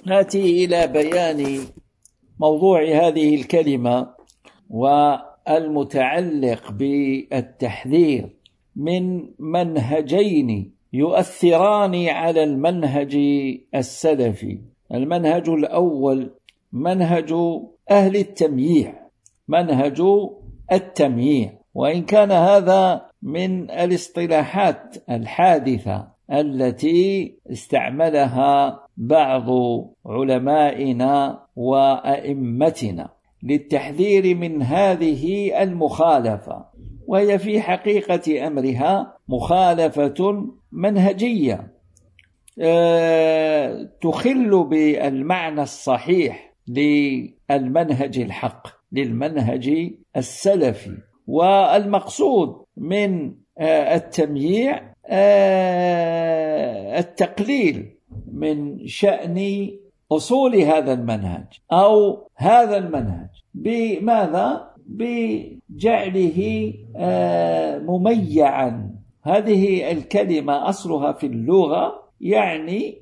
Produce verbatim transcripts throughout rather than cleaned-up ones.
نأتي إلى بيان موضوع هذه الكلمة والمتعلق بالتحذير من منهجين يؤثران على المنهج السلفي. المنهج الأول منهج أهل التمييع، منهج التمييع، وإن كان هذا من الاصطلاحات الحادثة التي استعملها بعض علمائنا وأئمتنا للتحذير من هذه المخالفة، وهي في حقيقة أمرها مخالفة منهجية تخل بالمعنى الصحيح للمنهج الحق، للمنهج السلفي. والمقصود من التمييع التقليل من شأن أصول هذا المنهج أو هذا المنهج. بماذا؟ بجعله مميعا. هذه الكلمة أصلها في اللغة يعني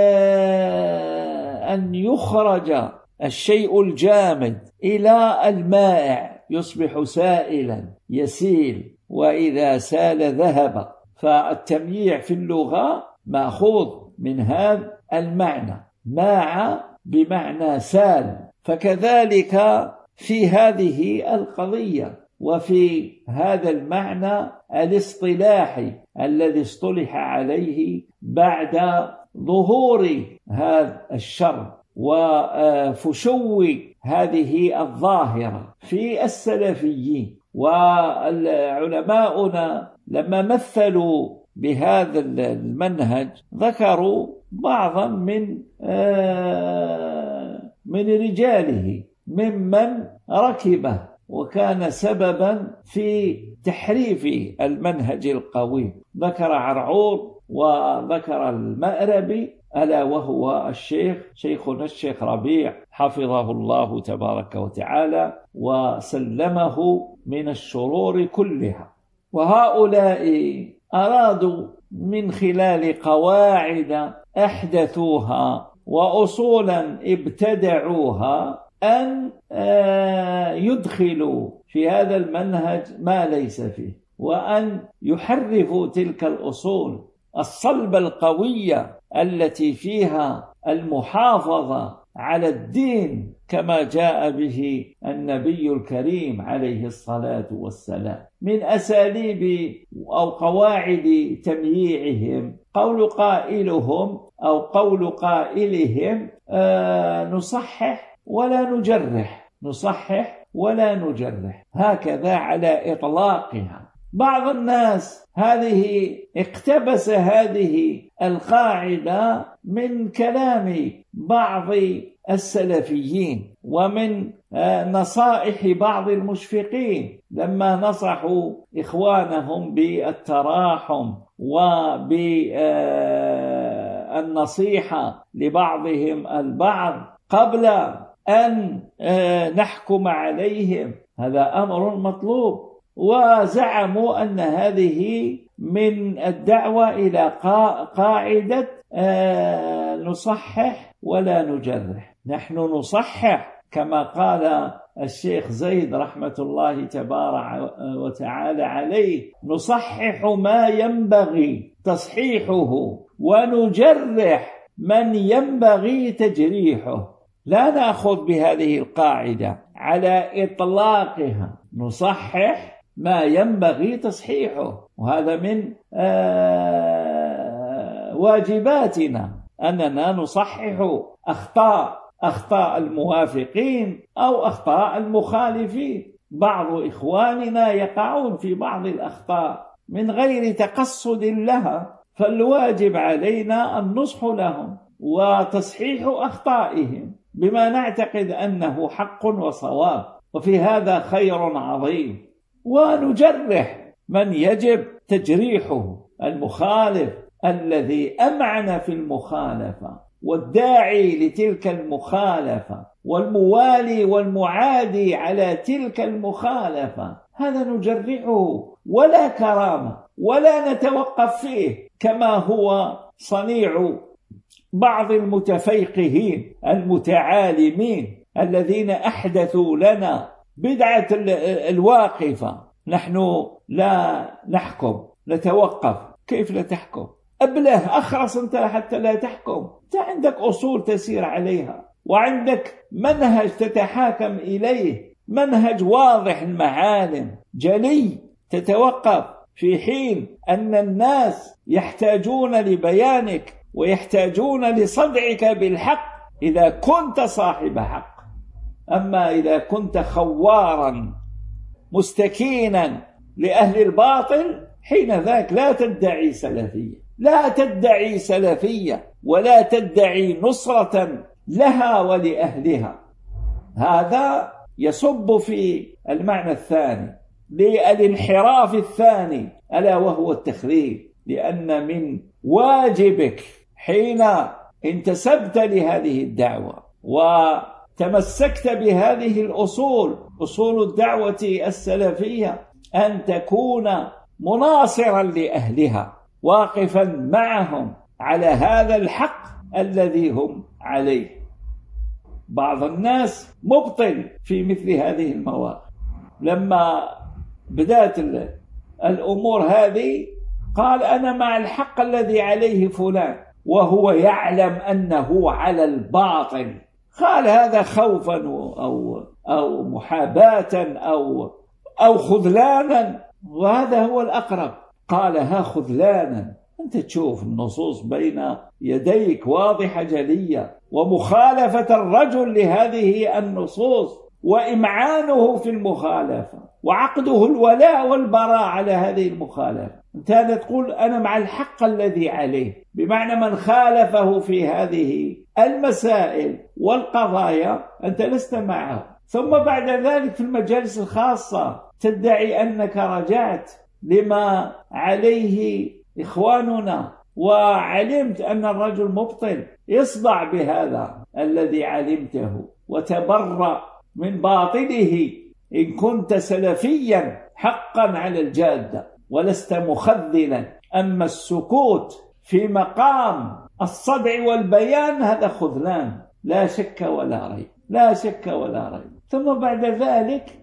أن يخرج الشيء الجامد إلى المائع يصبح سائلا يسيل، وإذا سال ذهب. فالتمييع في اللغة مأخوذ من هذا المعنى، ماع بمعنى سال. فكذلك في هذه القضية وفي هذا المعنى الاصطلاحي الذي اصطلح عليه بعد ظهور هذا الشر وفشو هذه الظاهرة في السلفيين. وعلماؤنا لما مثلوا بهذا المنهج ذكروا بعضا من من رجاله ممن ركبه وكان سببا في تحريف المنهج القوي. ذكر عرعور وذكر المأربي، ألا وهو الشيخ شيخنا الشيخ ربيع حفظه الله تبارك وتعالى وسلمه من الشرور كلها. وهؤلاء أرادوا من خلال قواعد أحدثوها وأصولا ابتدعوها أن يدخلوا في هذا المنهج ما ليس فيه، وأن يحرفوا تلك الأصول الصلبة القوية التي فيها المحافظة على الدين كما جاء به النبي الكريم عليه الصلاة والسلام. من أساليب أو قواعد تمييعهم قول قائلهم أو قول قائلهم آه نصحح ولا نجرح، نصحح ولا نجرح، هكذا على إطلاقها. بعض الناس هذه اقتبس هذه القاعدة من كلام بعض السلفيين ومن نصائح بعض المشفقين لما نصحوا إخوانهم بالتراحم وبالنصيحة لبعضهم البعض قبل أن نحكم عليهم. هذا أمر مطلوب. وزعموا أن هذه من الدعوة إلى قاعدة نصحح ولا نجرح. نحن نصحح كما قال الشيخ زيد رحمة الله تبارك وتعالى عليه، نصحح ما ينبغي تصحيحه ونجرح من ينبغي تجريحه. لا نأخذ بهذه القاعدة على إطلاقها، نصحح ما ينبغي تصحيحه، وهذا من واجباتنا أننا نصحح أخطاء أخطاء الموافقين أو أخطاء المخالفين. بعض إخواننا يقعون في بعض الأخطاء من غير تقصد لها، فالواجب علينا النصح لهم وتصحيح أخطائهم بما نعتقد أنه حق وصواب، وفي هذا خير عظيم. ونجرح من يجب تجريحه، المخالف الذي أمعن في المخالفة والداعي لتلك المخالفة والموالي والمعادي على تلك المخالفة، هذا نجرحه ولا كرامة ولا نتوقف فيه، كما هو صنيع بعض المتفيقهين المتعالمين الذين أحدثوا لنا بدعة الواقفة. نحن لا نحكم، نتوقف. كيف لا تحكم؟ أبله أخرس أنت حتى لا تحكم. أنت عندك أصول تسير عليها، وعندك منهج تتحاكم إليه، منهج واضح المعالم جلي. تتوقف في حين أن الناس يحتاجون لبيانك ويحتاجون لصدعك بالحق إذا كنت صاحب حق. أما إذا كنت خوارا مستكينا لأهل الباطل، حين ذاك لا تدعي سلفية، لا تدعي سلفية ولا تدعي نصرة لها ولأهلها. هذا يصب في المعنى الثاني للانحراف الثاني، ألا وهو التخريب. لأن من واجبك حين انتسبت لهذه الدعوة وتمسكت بهذه الأصول، أصول الدعوة السلفية، أن تكون مناصرا لأهلها، واقفا معهم على هذا الحق الذي هم عليه. بعض الناس مبطل في مثل هذه المواقف. لما بدأت الأمور هذه قال أنا مع الحق الذي عليه فلان، وهو يعلم أنه على الباطل. قال هذا خوفا أو, أو محاباة أو, أو خذلانا، وهذا هو الأقرب. قال ها خذلانا، أنت تشوف النصوص بين يديك واضحة جلية، ومخالفة الرجل لهذه النصوص وإمعانه في المخالفة وعقده الولاء والبراء على هذه المخالفة. أنت هذا تقول أنا مع الحق الذي عليه، بمعنى من خالفه في هذه المسائل والقضايا أنت لست معه. ثم بعد ذلك في المجالس الخاصة تدعي أنك رجعت لما عليه إخواننا، وعلمت أن الرجل مبطل. اصدع بهذا الذي علمته وتبرأ من باطله إن كنت سلفيا حقا على الجادة ولست مخذلا. أما السكوت في مقام الصدع والبيان هذا خذلان، لا شك ولا ريب، لا شك ولا ريب. ثم بعد ذلك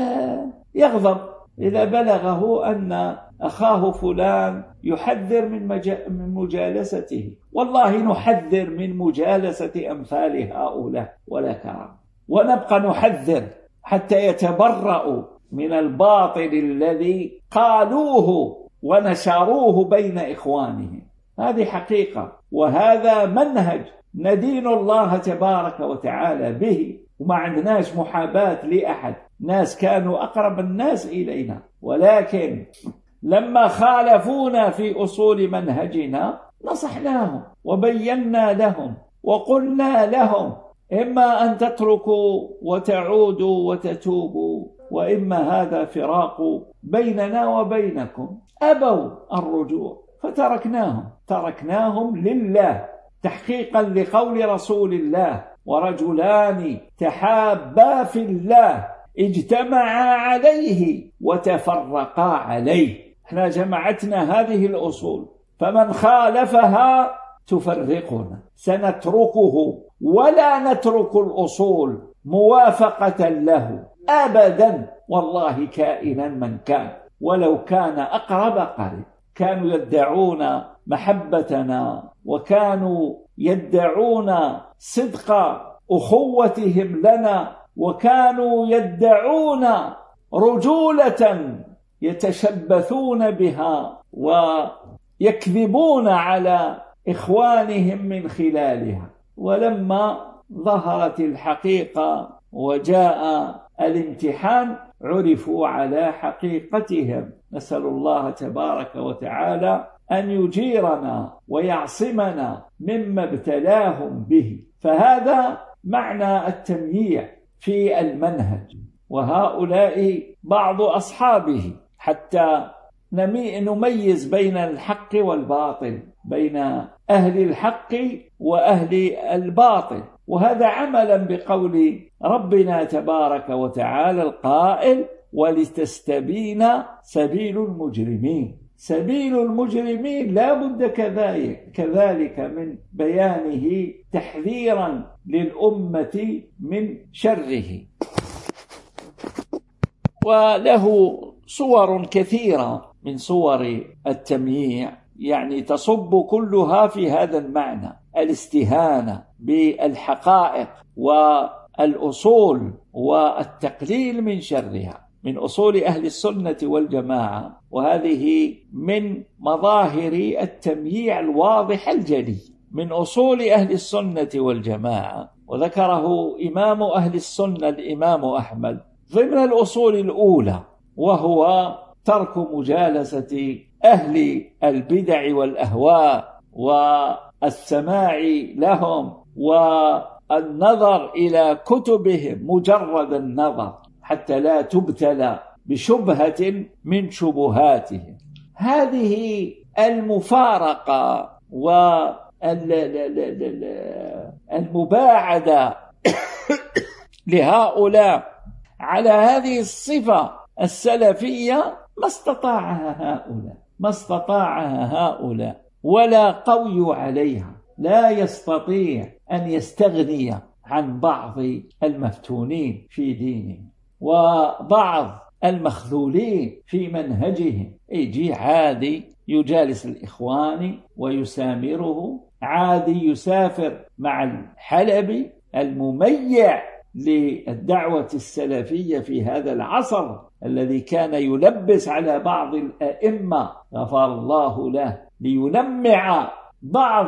يغضب إذا بلغه أن أخاه فلان يحذر من, من مجالسته. والله نحذر من مجالسة أمثال هؤلاء ولا كرام، ونبقى نحذر حتى يتبرأوا من الباطل الذي قالوه ونشروه بين إخوانهم. هذه حقيقة، وهذا منهج ندين الله تبارك وتعالى به، وما عندناش محاباة لأحد. ناس كانوا أقرب الناس إلينا، ولكن لما خالفونا في أصول منهجنا نصحناهم وبينا لهم وقلنا لهم إما أن تتركوا وتعودوا وتتوبوا، وإما هذا فراق بيننا وبينكم. أبوا الرجوع فتركناهم، تركناهم لله تحقيقا لقول رسول الله: ورجلان تحابا في الله اجتمعا عليه وتفرقا عليه. احنا جمعتنا هذه الأصول، فمن خالفها تفرقنا، سنتركه ولا نترك الأصول موافقة له أبدا، والله كائنا من كان، ولو كان أقرب قريب. كانوا يدعون محبتنا، وكانوا يدعون صدق أخوتهم لنا، وكانوا يدعون رجولة يتشبثون بها ويكذبون على إخوانهم من خلالها. ولما ظهرت الحقيقة وجاء الامتحان عرفوا على حقيقتهم. نسأل الله تبارك وتعالى أن يجيرنا ويعصمنا مما ابتلاهم به. فهذا معنى التمييع في المنهج، وهؤلاء بعض أصحابه، حتى نميز بين الحق والباطل، بين أهل الحق وأهل الباطل. وهذا عملا بقول ربنا تبارك وتعالى القائل: ولتستبين سبيل المجرمين. سبيل المجرمين لا بد كذلك كذلك من بيانه تحذيرا للأمة من شره. وله صور كثيرة من صور التمييع، يعني تصب كلها في هذا المعنى: الاستهانة بالحقائق والأصول والتقليل من شرها، من أصول أهل السنة والجماعة. وهذه من مظاهر التمييع الواضح الجلي من أصول أهل السنة والجماعة. وذكره إمام أهل السنة الإمام أحمد ضمن الأصول الأولى، وهو ترك مجالسة أهل البدع والأهواء والسماع لهم والنظر إلى كتبهم مجرد النظر، حتى لا تبتلى بشبهة من شبهاتهم. هذه المفارقة والمباعدة لهؤلاء على هذه الصفة السلفية ما استطاعها هؤلاء ما استطاعها هؤلاء ولا قوي عليها. لا يستطيع أن يستغني عن بعض المفتونين في دينهم وبعض المخذولين في منهجهم. يجي عادي يجالس الإخوان ويسامره، عادي يسافر مع الحلبي المميع للدعوة السلفية في هذا العصر الذي كان يلبس على بعض الأئمة غفر الله له ليلمع بعض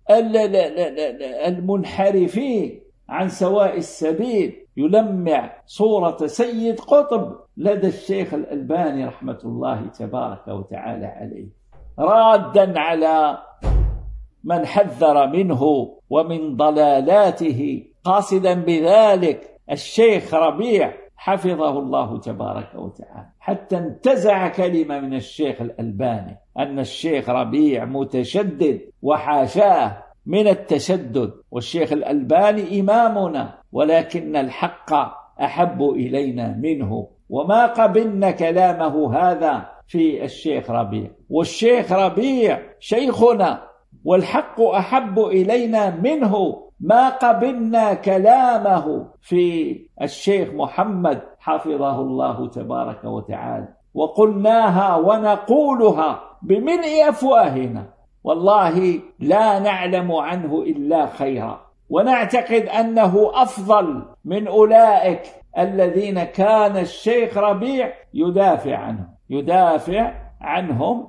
المنحرفين عن سواء السبيل، يلمع صورة سيد قطب لدى الشيخ الألباني رحمة الله تبارك وتعالى عليه، رادا على من حذر منه ومن ضلالاته، قاصدا بذلك الشيخ ربيع حفظه الله تبارك وتعالى، حتى انتزع كلمة من الشيخ الألباني أن الشيخ ربيع متشدد، وحاشاه من التشدد، والشيخ الألباني إمامنا ولكن الحق أحب إلينا منه، وما قبلنا كلامه هذا في الشيخ ربيع، والشيخ ربيع شيخنا والحق أحب إلينا منه، ما قبلنا كلامه في الشيخ محمد حفظه الله تبارك وتعالى، وقلناها ونقولها بملء أفواهنا، والله لا نعلم عنه إلا خيرا، ونعتقد أنه أفضل من أولئك الذين كان الشيخ ربيع يدافع عنهم يدافع عنهم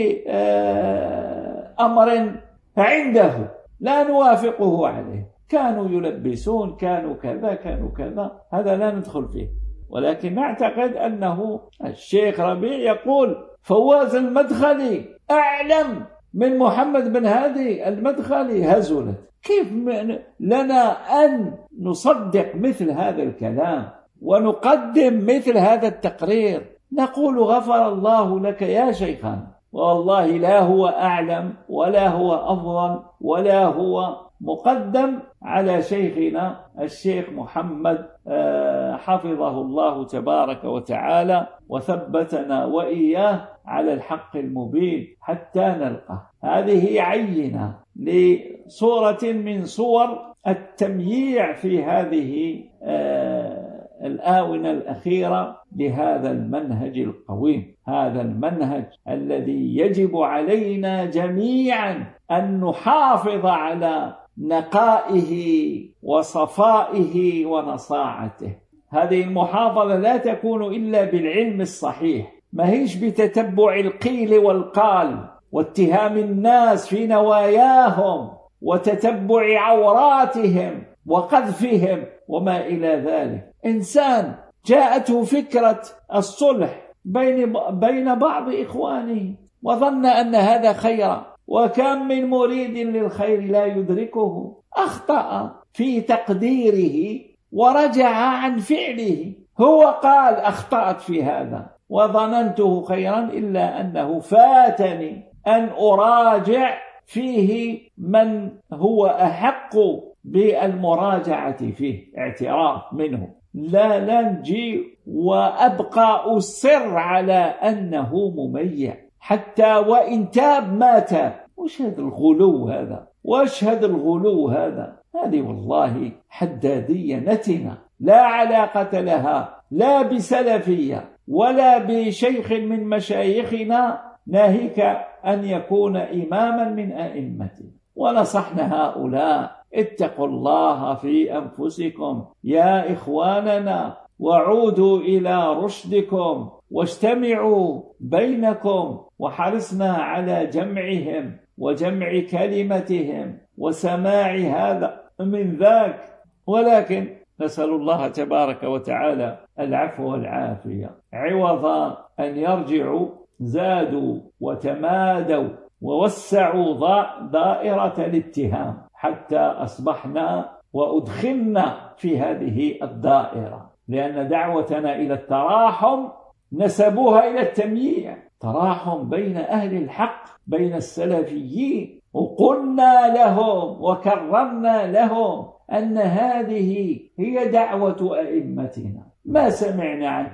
لأمر عنده لا نوافقه عليه، كانوا يلبسون، كانوا كذا كانوا كذا، هذا لا ندخل فيه، ولكن نعتقد أنه الشيخ ربيع يقول فواز المدخلي أعلم من محمد بن هادي المدخلي هزلت. كيف لنا أن نصدق مثل هذا الكلام ونقدم مثل هذا التقرير؟ نقول غفر الله لك يا شيخنا، والله لا هو أعلم ولا هو أفضل ولا هو مقدم على شيخنا الشيخ محمد حفظه الله تبارك وتعالى، وثبتنا وإياه على الحق المبين حتى نلقاه. هذه عينة لصورة من صور التمييع في هذه الآونة الأخيرة لهذا المنهج القويم، هذا المنهج الذي يجب علينا جميعا أن نحافظ على نقائه وصفائه ونصاعته. هذه المحافظة لا تكون إلا بالعلم الصحيح، ما هيش بتتبع القيل والقال واتهام الناس في نواياهم وتتبع عوراتهم وقذفهم وما إلى ذلك. إنسان جاءته فكرة الصلح بين بين بعض إخوانه وظن أن هذا خيرا، وكم من مريد للخير لا يدركه، أخطأ في تقديره ورجع عن فعله. هو قال أخطأت في هذا وظننته خيرا، إلا أنه فاتني أن أراجع فيه من هو أحق بالمراجعة فيه، اعتراف منه، لا لا نجي وأبقى أصر على أنه مميع. حتى وإن تاب ما تاب. وش هذا الغلو هذا؟ وش هذا الغلو هذا؟ هذه والله حدادية نتنة لا علاقة لها لا بسلفية ولا بشيخ من مشايخنا، ناهيك أن يكون إماما من أئمتنا. ونصحنا هؤلاء: اتقوا الله في أنفسكم يا إخواننا، وعودوا إلى رشدكم، واجتمعوا بينكم، وحرصنا على جمعهم وجمع كلمتهم وسماع هذا من ذاك. ولكن نسأل الله تبارك وتعالى العفو والعافية، عوض أن يرجعوا زادوا وتمادوا ووسعوا دائرة الاتهام حتى أصبحنا وأدخلنا في هذه الدائرة، لأن دعوتنا إلى التراحم نسبوها إلى التمييع، تراحم بين أهل الحق بين السلفيين، وقلنا لهم وكررنا لهم أن هذه هي دعوة أئمتنا. ما سمعنا عن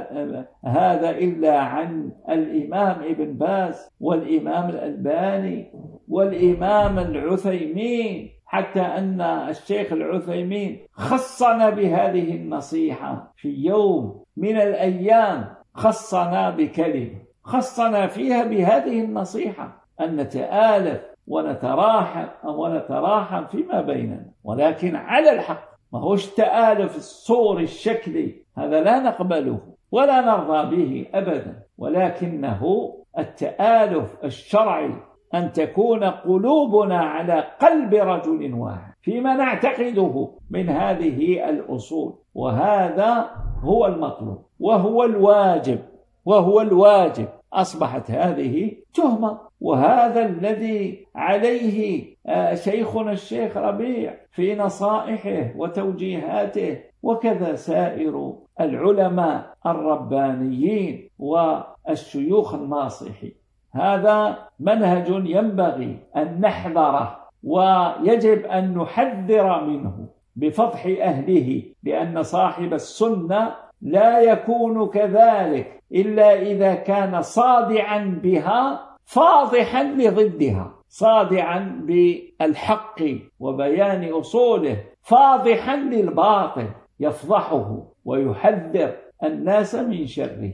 هذا إلا عن الإمام ابن باز والإمام الألباني والإمام العثيمين، حتى أن الشيخ العثيمين خصنا بهذه النصيحة في يوم من الأيام، خصنا بكلمة خصنا فيها بهذه النصيحة أن نتآلف ونتراحم ونتراحم فيما بيننا، ولكن على الحق. ما هوش تآلف الصور الشكلي، هذا لا نقبله ولا نرضى به أبدا، ولكنه التآلف الشرعي أن تكون قلوبنا على قلب رجل واحد فيما نعتقده من هذه الأصول، وهذا هو المطلوب وهو الواجب وهو الواجب. أصبحت هذه تهمة، وهذا الذي عليه شيخنا الشيخ ربيع في نصائحه وتوجيهاته، وكذا سائر العلماء الربانيين والشيوخ الناصحين. هذا منهج ينبغي أن نحذره، ويجب أن نحذر منه بفضح أهله، لأن صاحب السنة لا يكون كذلك إلا إذا كان صادعا بها فاضحا لضدها، صادعا بالحق وبيان أصوله، فاضحا للباطل، يفضحه ويحذر الناس من شره.